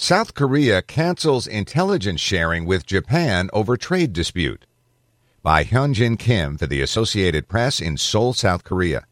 South Korea cancels intelligence sharing with Japan over trade dispute. By Hyunjin Kim for the Associated Press in Seoul, South Korea.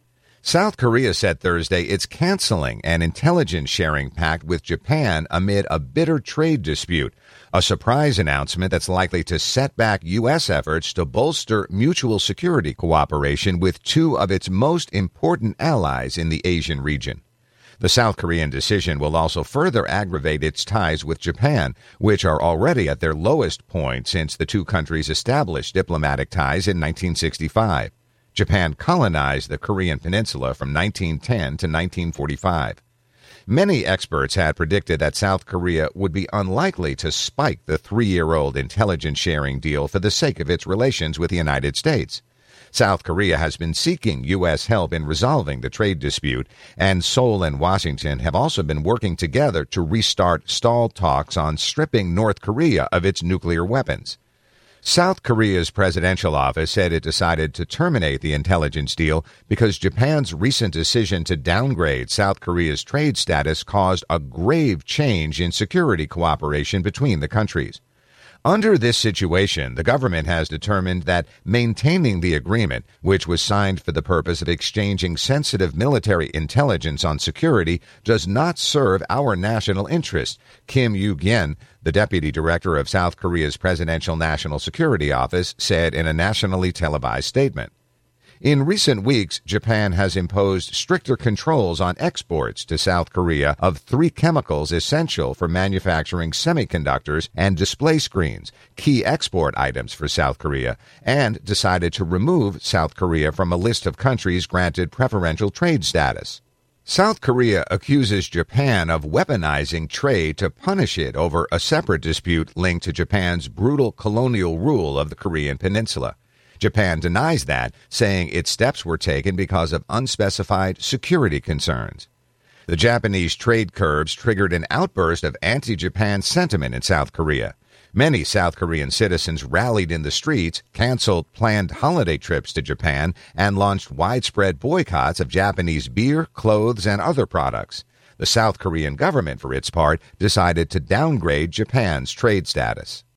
South Korea said Thursday it's canceling an intelligence sharing pact with Japan amid a bitter trade dispute, a surprise announcement that's likely to set back U.S. efforts to bolster mutual security cooperation with two of its most important allies in the Asian region. The South Korean decision will also further aggravate its ties with Japan, which are already at their lowest point since the two countries established diplomatic ties in 1965. Japan colonized the Korean peninsula from 1910 to 1945. Many experts had predicted that South Korea would be unlikely to spike the 3-year-old intelligence sharing deal for the sake of its relations with the United States. South Korea has been seeking U.S. help in resolving the trade dispute, and Seoul and Washington have also been working together to restart stalled talks on stripping North Korea of its nuclear weapons. South Korea's presidential office said it decided to terminate the intelligence deal because Japan's recent decision to downgrade South Korea's trade status caused a grave change in security cooperation between the countries. Under this situation, the government has determined that maintaining the agreement, which was signed for the purpose of exchanging sensitive military intelligence on security, does not serve our national interest, Kim Yu-gyen, the deputy director of South Korea's Presidential National Security Office, said in a nationally televised statement. In recent weeks, Japan has imposed stricter controls on exports to South Korea of 3 chemicals essential for manufacturing semiconductors and display screens, key export items for South Korea, and decided to remove South Korea from a list of countries granted preferential trade status. South Korea accuses Japan of weaponizing trade to punish it over a separate dispute linked to Japan's brutal colonial rule of the Korean peninsula. Japan denies that, saying its steps were taken because of unspecified security concerns. The Japanese trade curbs triggered an outburst of anti-Japan sentiment in South Korea. Many South Korean citizens rallied in the streets, canceled planned holiday trips to Japan, and launched widespread boycotts of Japanese beer, clothes, and other products. The South Korean government, for its part, decided to downgrade Japan's trade status.